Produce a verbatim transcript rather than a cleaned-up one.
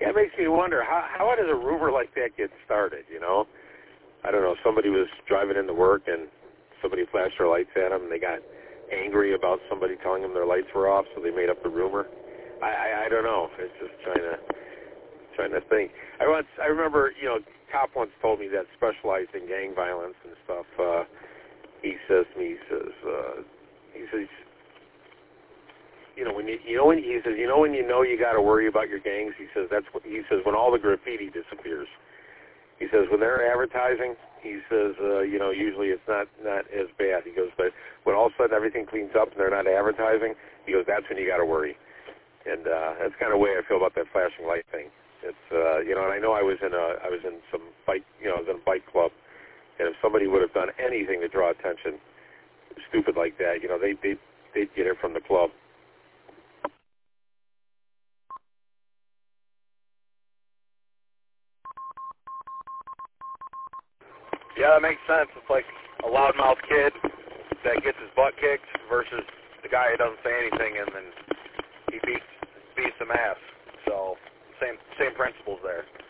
Yeah, it makes me wonder, how, how does a rumor like that get started, you know? I don't know, somebody was driving into work and somebody flashed their lights at them and they got angry about somebody telling them their lights were off, so they made up the rumor. I, I, I don't know. It's just trying to trying to think. I once I remember, you know, Cop once told me that specialized in gang violence and stuff. Uh, he says to me, he says, uh, he says, you know, when you you know when he says, you know when you know you got to worry about your gangs. He says that's what he says when all the graffiti disappears. He says when they're advertising, he says, uh, you know, usually it's not, not as bad. He goes, but when all of a sudden everything cleans up and they're not advertising, he goes, that's when you got to worry. And uh, that's kind of the way I feel about that flashing light thing. It's, uh, you know, and I know I was in a, I was in some bike, you know, I was in a bike club, and if somebody would have done anything to draw attention, stupid like that, you know, they they they'd get it from the club. Yeah, that makes sense. It's like a loudmouth kid that gets his butt kicked versus the guy who doesn't say anything and then he beats beats some ass. So same same principles there.